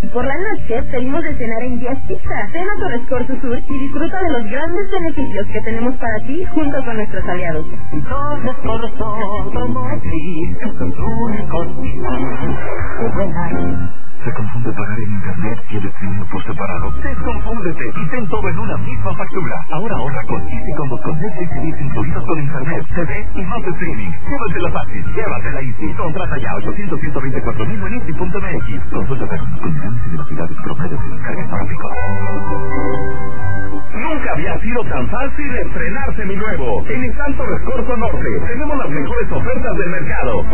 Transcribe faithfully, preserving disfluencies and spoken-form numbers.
Por la noche pedimos de cenar en Días Pizza. Ven a Torres Corso Sur y disfruta de los grandes beneficios que tenemos para ti junto con nuestros aliados. Torres Corso, Automotriz, con tu único ¿Se confunde pagar en internet y el streaming por separado? Desconfúndete y ten todo en una misma factura. Ahora ahorra con Easy Combos con Netflix y Disney incluidos con internet, T V y más streaming. Llévatela fácil, llévatela Easy. Contrata ya ochocientos, ciento veinticuatro mil en easy punto m x. Consulta términos, condiciones y velocidades promedio de descarga para México. Nunca había sido tan fácil estrenar seminuevo. En Nissan Torres Corso Norte tenemos las mejores ofertas del mercado.